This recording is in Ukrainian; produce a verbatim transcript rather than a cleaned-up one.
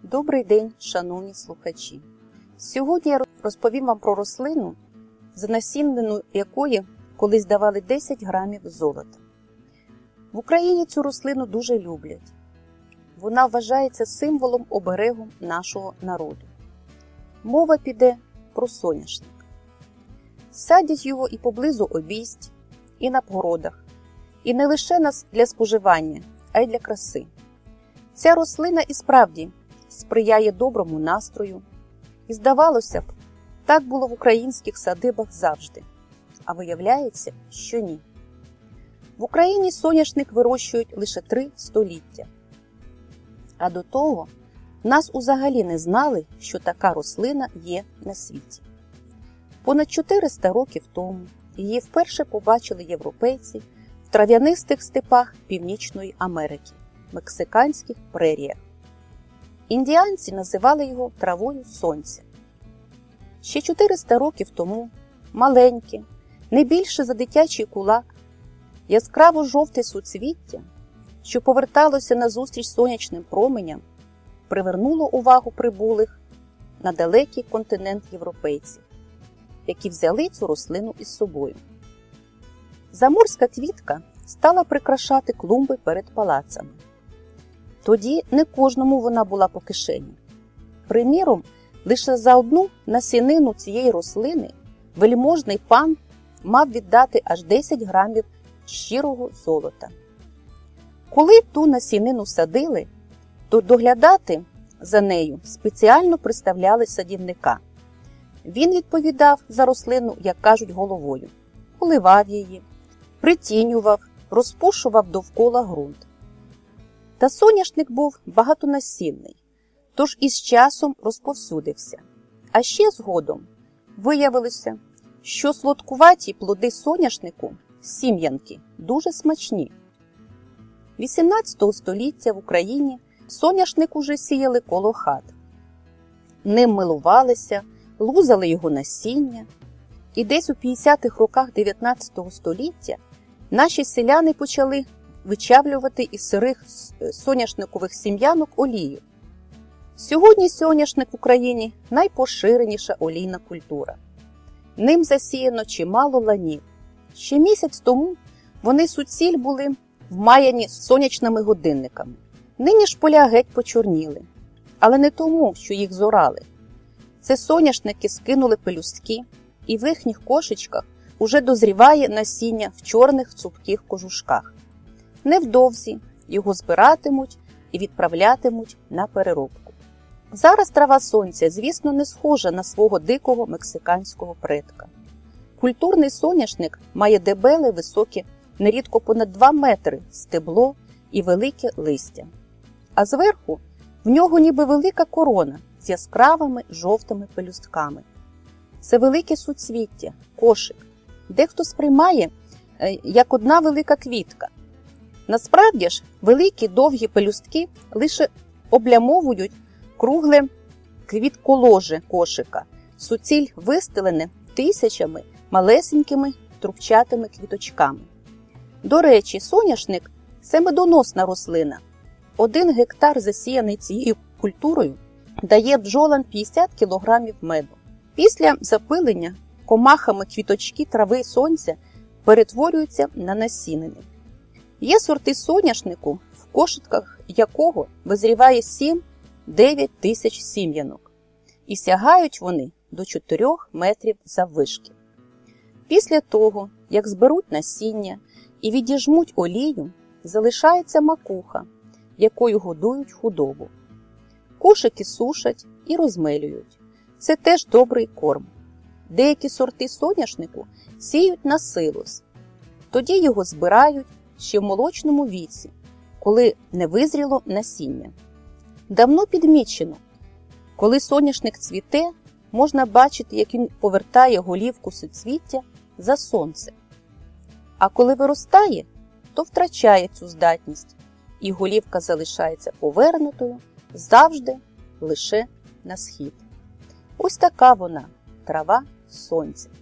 Добрий день, шановні слухачі! Сьогодні я розповім вам про рослину, за насіннину якої колись давали десять грамів золота. В Україні цю рослину дуже люблять. Вона вважається символом оберегу нашого народу. Мова піде про соняшник. Садять його і поблизу обійсть, і на городах, і не лише для споживання, а й для краси. Ця рослина і справді сприяє доброму настрою, і, здавалося б, так було в українських садибах завжди. А виявляється, що ні. В Україні соняшник вирощують лише три століття. А до того нас взагалі не знали, що така рослина є на світі. Понад чотириста років тому її вперше побачили європейці в трав'янистих степах Північної Америки, мексиканських преріях. Індіанці називали його травою сонця. Ще чотириста років тому маленьке, не більше за дитячий кулак, яскраво-жовте суцвіття, що поверталося назустріч сонячним променям, привернуло увагу прибулих на далекий континент європейців, які взяли цю рослину із собою. Заморська квітка стала прикрашати клумби перед палацами. Тоді не кожному вона була по кишені. Приміром, лише за одну насінину цієї рослини вельможний пан мав віддати аж десять грамів щирого золота. Коли ту насінину садили, то доглядати за нею спеціально приставляли садівника. Він відповідав за рослину, як кажуть, головою, поливав її, притінював, розпушував довкола ґрунт. Та соняшник був багатонасінний, тож із часом розповсюдився. А ще згодом виявилося, що сладкуваті плоди соняшнику, сім'янки, дуже смачні. вісімнадцятого століття в Україні соняшник уже сіяли коло хат. Ним милувалися, лузали його насіння. І десь у п'ятдесятих роках дев'ятнадцятого століття наші селяни почали вичавлювати із сирих соняшникових сім'янок олію. Сьогодні соняшник в Україні – найпоширеніша олійна культура. Ним засіяно чимало ланів. Ще місяць тому вони суціль були вмаяні сонячними годинниками. Нині ж поля геть почорніли. Але не тому, що їх зорали. Це соняшники скинули пелюстки, і в їхніх кошечках уже дозріває насіння в чорних цупких кожушках. Невдовзі його збиратимуть і відправлятимуть на переробку. Зараз трава сонця, звісно, не схожа на свого дикого мексиканського предка. Культурний соняшник має дебеле, високе, нерідко понад два метри стебло і велике листя. А зверху в нього ніби велика корона з яскравими жовтими пелюстками. Це велике суцвіття, кошик. Дехто сприймає як одна велика квітка. Насправді ж, великі довгі пелюстки лише облямовують кругле квітколоже кошика, суціль вистелене тисячами малесенькими трубчатими квіточками. До речі, соняшник – це медоносна рослина. Один гектар, засіяний цією культурою, дає бджолам п'ятдесят кілограмів меду. Після запилення комахами квіточки трави сонця перетворюються на насінини. Є сорти соняшнику, в кошиках якого визріває сім-дев'ять тисяч сім'янок, і сягають вони до чотирьох метрів заввишки. Після того, як зберуть насіння і відіжмуть олію, залишається макуха, якою годують худобу. Кошики сушать і розмелюють. Це теж добрий корм. Деякі сорти соняшнику сіють на силос. Тоді його збирають ще в молочному віці, коли не визріло насіння. Давно підмічено, коли соняшник цвіте, можна бачити, як він повертає голівку суцвіття за сонце. А коли виростає, то втрачає цю здатність, і голівка залишається повернутою завжди лише на схід. Ось така вона – трава сонця.